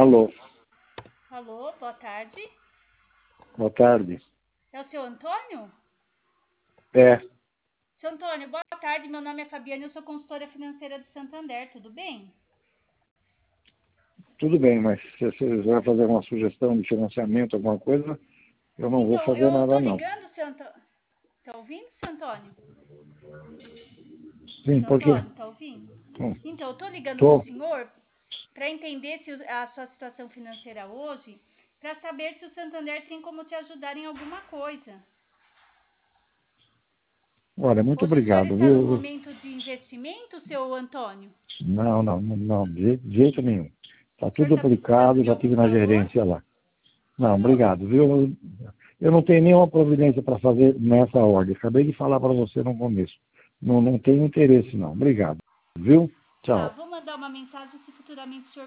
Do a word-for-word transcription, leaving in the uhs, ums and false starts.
Alô, Alô, boa tarde. boa tarde. É o seu Antônio? É, Seu Antônio, boa tarde. Meu nome é Fabiana, eu sou consultora financeira do Santander, tudo bem? tudo bem, mas se você vai fazer uma sugestão de financiamento, alguma coisa, eu não vou Então, fazer eu tô nada, não. ligando, seu Antônio. Tá ouvindo, seu Antônio? Sim, Seu por quê? Antônio, tá ouvindo? Hum, Então, eu tô ligando pro Tô. senhor para entender se a sua situação financeira hoje, para saber se o Santander tem como te ajudar em alguma coisa. Olha, muito Hoje o senhor obrigado, está no viu? momento de investimento, seu Antônio? Não, não, não, de de jeito nenhum. Está O senhor tudo está precisando aplicado, de já algum tive na valor? gerência lá. Não, obrigado, viu? Eu não tenho nenhuma providência para fazer nessa ordem. Acabei de falar para você no começo. Não, não tenho interesse, não. Obrigado, viu? Tá, Tchau. vou mandar uma mensagem se futuramente o senhor